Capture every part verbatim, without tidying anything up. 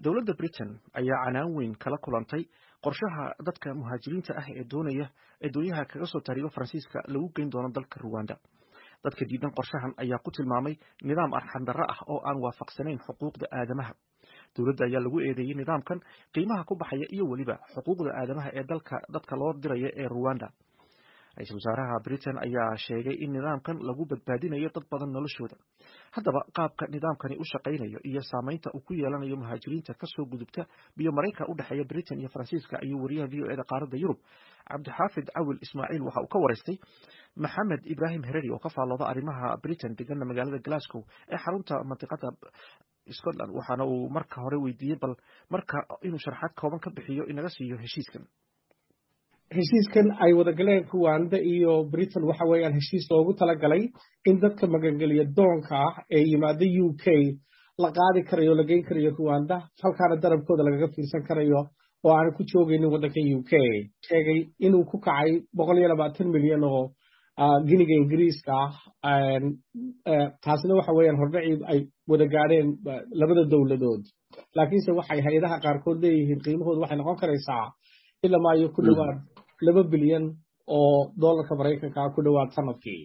dowladda Britain ayaa canaan weyn kala kulantay qorshaha dadka muhaajiriinta ah ee doonaya ee doonyaha kaga soo tariyo Faransiiska lagu geyn doono dalka Rwanda. Dadka diidan qorshahan ayaa ku tilmaamay nidaam arxan darro ah oo aan waafaqsanayn xuquuqda aadamaha. Dowladda ayaa lagu eedeeyay nidaamkan qiimaha ku baxaya iyo waliba xuquuqda aadamaha ee dalka dadka loo diraya ee Rwanda. Ra'iisul Wasaaraha Britain ayaa sheegay in nidaamkan lagu badbaadinayo dad badan noloshooda. Haddaba qaabka nidaamkani u shaqeynayo iyo saameynta uu ku yeelanayo muhaajiriinta ka soo gudubta biyo mareyka u dhaxeeya Britain iyo Faransiiska ayuu wariyaha V O A da qaaradda Yurub Cabdixaafid Cawil Ismaaciil waxa uu ka wareystay Maxamed Ibrahim Hereri oo ka faallooda arrimaha Britain deganna magaalada Glasgow ee xarunta mantiqada Scotland waxaana uu marka hore weydiiyey bal marka inuu sharaxaad kooban ka bixiyo inaga siiyo heshiiskan. heshiiskan ay wada galeen Rwanda iyo Britain waxa weeyaan heshiis loogu talagalay in dadka magangeliya doonka ah ee yimaada U K la qaadi karayo la geyn karayo Rwanda halkaana darabkooda lagaga fiirsan karayo oo aan ku joogaynin waddanka U K sheegay inuu ku kacay boqol iyo labaatan milyan oo giniga Ingiriiska ah taasina waxa weeyaan hordhacii ay wada gaadheen labada dowladood laakiinse waxay hay'adaha qaarkood leeyihiin qiimahoodu waxay noqon karaysaa ilaa maayo ku dhawaad laba bilyan oo doolarka Mareykanka ku dhawaad sanadkii.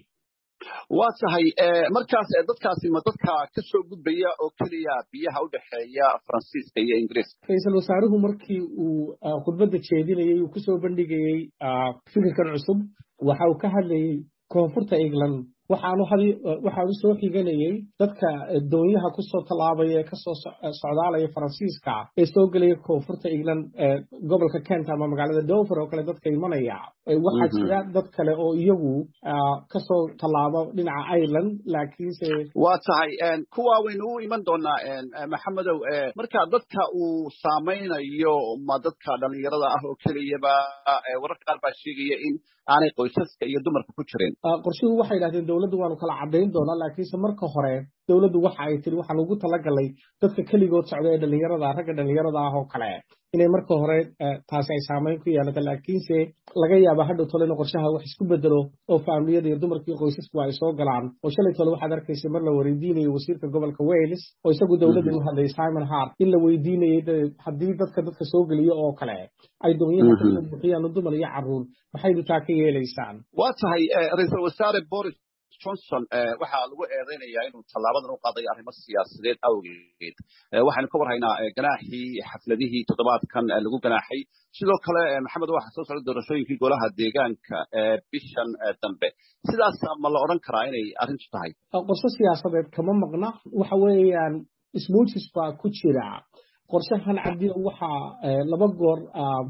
waa tahay markaas dadkaasi ma dadka ka soo gudbaya oo kaliya biyaha u dhaxeeya Faransiiska iyo Ingiriiska. Ra'iisul Wasaaruhu markii uu khudbadda jeedinayay uu ku soo bandhigayay fikirkan cusub waxa uu ka hadlayay koonfurta England waxaanu hadi waxaanu soo xiganayay dadka doonyaha ku soo talaabaya ee ka soo socdaalaya Faransiiska ee soo galaya koonfurta England gobolka Kent ama magaalada Dover oo kale dadka imanaya waxa jira dad kale oo iyagu ka soo talaabo dhinaca Ireland laakiinse waa tahay kuwa weyn u iman doonaa Maxamedow marka dadka uu saameynayo ma dadka dhalinyarada ah oo kaliya wararka qaar baa sheegaya in aanay qoysaska iyo dumarka ku jirin. qorshuhu waxay yiraahdeen dawladdu waanu kala cadeyn doonaa laakiinse marka hore dawladdu waxa ay tiri waxaan ugu talagalay dadka kaligood socda ee dhalinyarada ragga dhalinyarada ah oo kale inay marka hore taasi ay saameyn ku yeelato laakiinse laga yaabo hadhow tole in qorshaha wax isku bedelo oo faamiliyada iyo dumarka iyo qoysasku ay soo galaan oo shalay tole waxaad arkaysaa mar la weydiinayo wasiirka gobolka Wales oo isagu dawladda u hadlay Simon Hart in la weydiinayay haddii dadka dadka soo galiyo oo kale ay doonyaha ka soo buuxiyaan dumar iyo carruur maxay taa ka yeelaysaan. waa tahay ra'iisul wasaare Boris Johnson waxa lagu eedeynayaa inuu talaabadan u qaaday arrimo siyaasadeed awgeed waxaanu ka warhaynaa ganaaxii xafladihii toddobaadkan lagu ganaaxay sidoo kale Maxamed waxa soo socda doorashooyinkii golaha deegaanka bishan dambe sidaas ma la oran karaa inay arrintu tahay qorshe siyaasadeed kama maqna waxa weeyaan ismuujis baa ku jira qorshahan cabdi waxa laba goor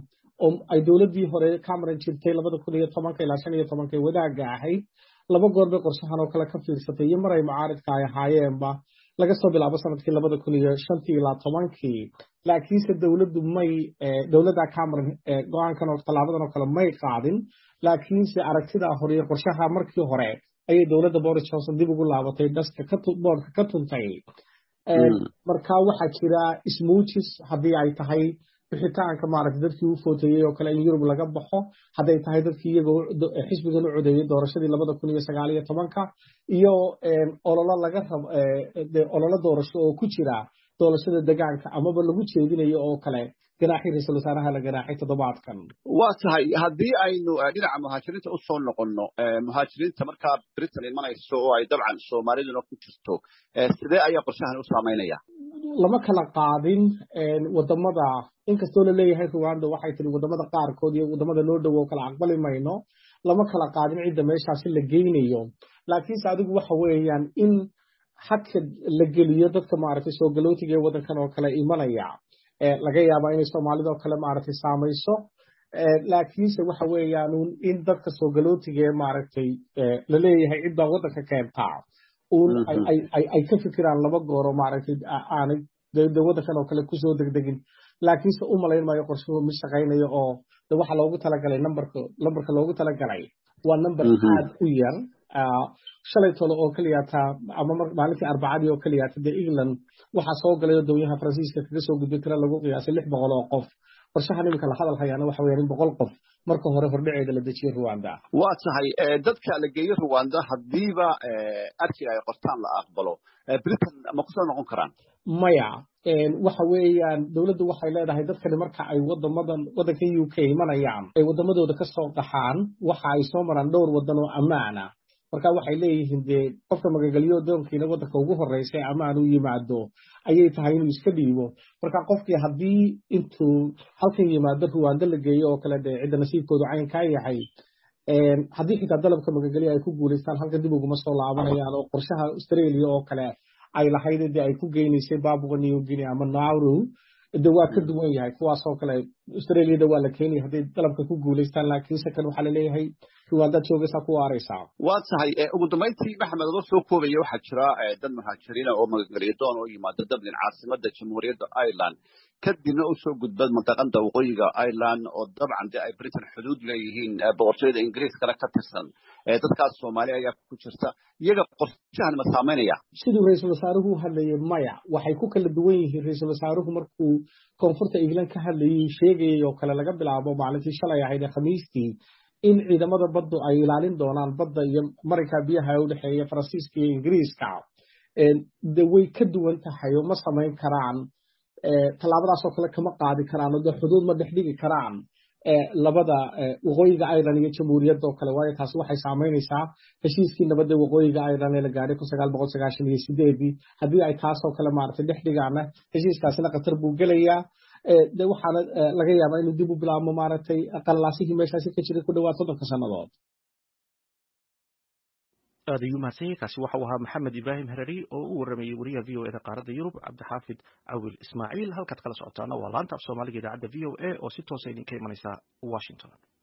oo ay dawladdii hore Cameron jirtay labada kun iyo tobanka ilaa shan iyo tobanka wadaaga ahayd laba goor bay qorshahan oo kale ka fiirsatay iyo maray mucaaridka ay ahaayeenba laga soo bilaabo sanadkii labada kun iyo shantii ilaa tobankii laakiinse dawladdu may dawladda Cameron go'aankan oo talaabadan oo kale may qaadin laakiinse aragtida hore iyo qorshaha markii hore ayay dawladda Boris Johnson dib ugu laabatay daska ka boorka ka tuntay marka waxaa jira ismuujis haddii ay tahay bixitaanka maaragtay dadkii u footayay oo kale in Yurub laga baxo haday tahay dadkii iyaga xisbigan u codeeyay doorashadii labada kun iyo sagaal iyo tobanka iyo ololo laga rabo ololo doorasho oo ku jira doorashada deegaanka amaba lagu jeedinayo oo kale ganaaxii ra'iisul wasaaraha la ganaaxay toddobaadkan. waa tahay haddii aynu dhinaca muhaajiriinta u soo noqono muhaajiriinta markaa Britain imanayso oo ay dabcan Soomaaliduna ku jirto sidee ayaa qorshahan u saameynaya lama kala qaadin wadamada inkastoo la leeyahay Rwanda waxay tiri wadamada qaarkood iyo wadamada loo dhawo kala aqbali mayno lama kala qaadin cidda meeshaas la geynayo laakiin saadigu waxa weeyaan in xadka la geliyo dadka maaragtay soo galootiga ee wadankan oo kale imanaya laga yaabaa inay Soomaalida oo kale maaragtay saameyso laakiinse waxa weeyaan in dadka soo galootiga ee maaragtay la leeyahay cidda wadanka keenta uun ay ay ay ka fikiraan laba gooro maaragtay aanay wadankan oo kale ku soo degdegin laakiinse u malayn maayo qorshuhu mid shaqeynayo oo waxa loogu talagalay numberka numberka loogu talagalay waa number aad u yar shalay tolo oo kaliya ta ama maalintii arbacadii oo kaliya ta England waxa soo galay doonyaha Faransiiska kaga soo gudbay tira lagu qiyaasay lix boqol oo qof qorshahan imika la hadal hayana waxa weeyaan boqol qof marka hore hordhaceeda la dejiyay Rwanda. waa tahay dadka la geeyay Rwanda hadiiba arki ay qortaan la aqbalo britain ma kusoo noqon karaan maya waxa weeyaan dawladdu waxay leedahay dadkani marka ay wadamadan waddanka U K imanayaan ay wadamadooda ka soo qaxaan waxa ay soo maraan dhowr wadan oo ammaan ah marka waxay leeyihiin dee qofka magagalyo doonkiina waddanka ugu horreysay ammaan u yimaado ayay tahay inuu iska dhiibo marka qofkii haddii intuu halkan yimaado Rwanda la geeyo oo kale dee cidda nasiibkoodu caynkaa yahay haddii xitaa dalabka magagalyo ay ku guulaystaan halkan dib uguma soo laabanayaan oo qorshaha Australia oo kale ay lahayd in ay ku geynaysay Papua New Guinea ama Nauru de waa ka duwan yahay kuwaas oo kale Australia waa la keenay hadii dalabka ku guuleystaan laakiin sakan waxa la leeyahay Rwanda joogaysa ku waaraysaa waa tahay ugu dambeyntii Maxamed oo soo koobaya waxa jira dad muhaajiriin oo magagalyo doon oo yimaada Dublin caasimadda Jamhuuriyadda Ireland kadibna u soo gudbad mantaqada waqooyiga Ireland oo dabcan ay Britain xuduud leeyihiin boqortooyada Ingiriiska ka tirsan dadkaas Soomaali ayaa ku jirta iyaga qorshahan ma saameynaya sidoo ra'iisul wasaaruhu hadlayay maya waxay ku kala duwan yihiin ra'iisul wasaaruhu markuu koonfurta England ka hadlayay sheegay oo kale laga bilaabo maalintii shalay ahayd Khamiistii in ciidamada baddu ay ilaalin doonaan badda iyo marinka biyaha u dhaxeeya Faransiiska iyo Ingiriiska ee way ka duwan tahay oo ma sameyn karaan talaabadaas oo kale kama qaadi karaan oo xuduud ma dhexdhigi karaan labada waqooyiga Ireland iyo Jamhuuriyadda oo kale waayo taas waxay saameynaysaa heshiiskii nabadda waqooyiga Ireland ee la gaaray kun sagaal boqol sagaashan iyo sideed haddii ay taas oo kale maartay dhexdhigaana heshiiskaasina qatar buu gelayaa de waxaana laga yaabaa inuu dib u bilaabo maartay qalaasihii meeshaasi ka jiray ku dhawaad soddonka sanadood aad ayuu mahadsan yahay kaasi waxa uu ahaa Maxamed Ibraahim Harari oo u waramayay wariyaha V O A da qaaradda Yurub Cabdixaafid Awil Ismaaciil halkaad kala socotaana waa laanta af Soomaaliga idaacadda V O A oo si toos ah idinka imanaysa Washington